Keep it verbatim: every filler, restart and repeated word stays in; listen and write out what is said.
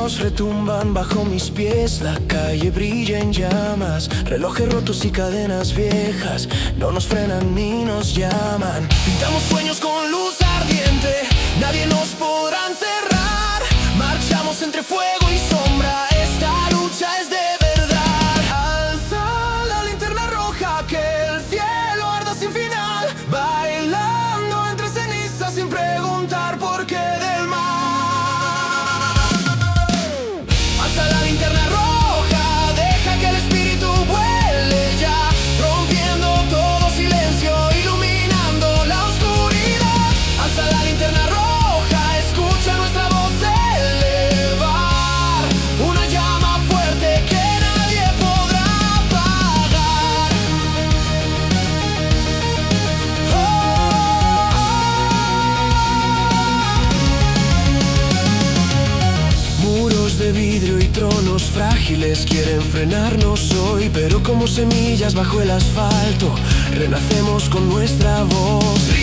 sueños retumban bajo mis pies, la calle brilla en llamas, relojes rotos y cadenas viejas no nos frenan ni nos llaman. Pintamos sueños con luz ardiente, nadie nos podrá encerrar. Marchamos entre fuego y sombra, esta lucha es de verdad. Alza la linterna roja, que el cielo arda sin final, bailando entre cenizas sin preguntar por qué del mar. Alza la linterna roja, deja que el espíritu vuele ya, rompiendo todo silencio, iluminando la oscuridad. Alza la linterna roja, escucha nuestra voz elevar, una llama fuerte que nadie podrá apagar. Oh, oh, oh. Muros de vidrio y tronos frágiles quieren frenarnos hoy, pero como semillas bajo el asfalto renacemos con nuestra voz.